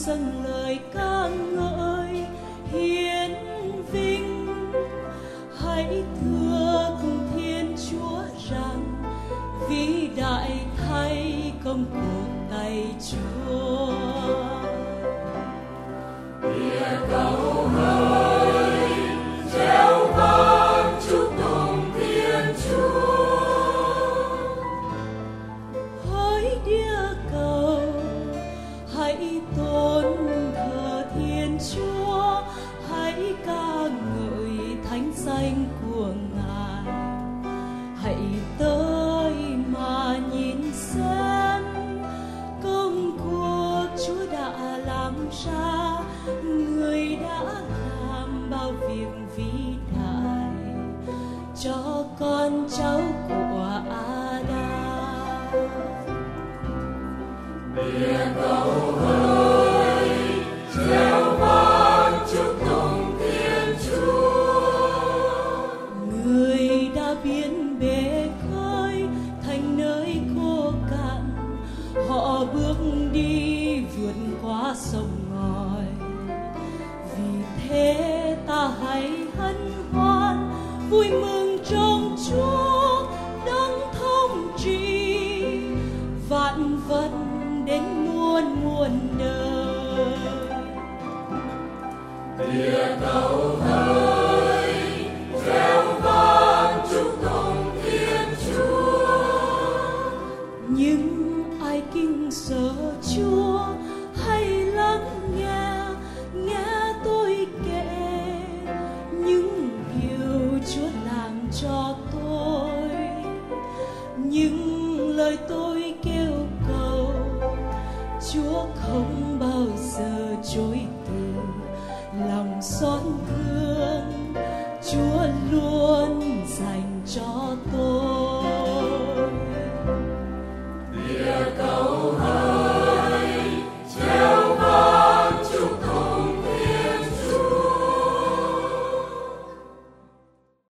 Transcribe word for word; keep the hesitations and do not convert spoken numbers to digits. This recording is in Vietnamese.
dâng lời ca ngợi hiến vinh. Hãy thưa cùng Thiên Chúa rằng vĩ đại thay công cuộc tay Chúa. Địa cầu hỡi reo vang chúc tụng Thiên Chúa. Hỡi địa cầu hãy tôn thờ Thiên Chúa, hãy ca ngợi thánh danh của Ngài. Hãy tới mà nhìn xem công cuộc Chúa đã làm ra, người đã làm bao việc vĩ đại cho con cháu của Adam. Địa cầu hỡi reo vang chúc tụng Thiên Chúa. Người đã biến bể khơi thành nơi khô cạn, họ bước đi vượt qua sông ngòi. Vì thế ta hãy hân hoan vui mừng trong Chúa đấng thống trị vạn vật đến muôn muôn đời. Địa cầu hỡi reo vang chúc tụng Thiên Chúa. Nhưng ai kinh sợ Chúa hãy lắng nghe, nghe tôi kể những điều Chúa làm cho tôi, những lời tôi kêu cầu. Chúa không bao giờ chối từ lòng xót thương, Chúa luôn dành cho tôi.